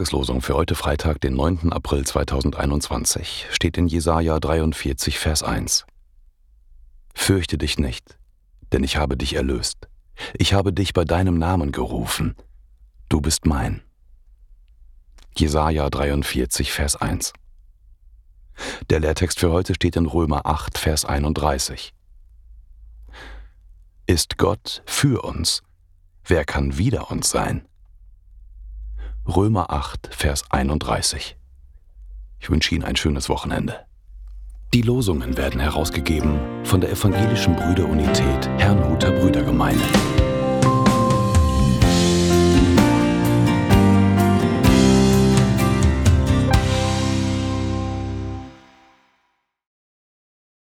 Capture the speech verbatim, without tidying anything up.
Tageslosung für heute Freitag, den neunten April zweitausendeinundzwanzig, steht in Jesaja dreiundvierzig, Vers eins. Fürchte dich nicht, denn ich habe dich erlöst. Ich habe dich bei deinem Namen gerufen. Du bist mein. Jesaja dreiundvierzig, Vers eins. Der Lehrtext für heute steht in Römer acht, Vers einunddreißig. Ist Gott für uns? Wer kann wider uns sein? Römer acht, Vers einunddreißig. Ich wünsche Ihnen ein schönes Wochenende. Die Losungen werden herausgegeben von der Evangelischen Brüderunität Herrnhuter Brüdergemeine.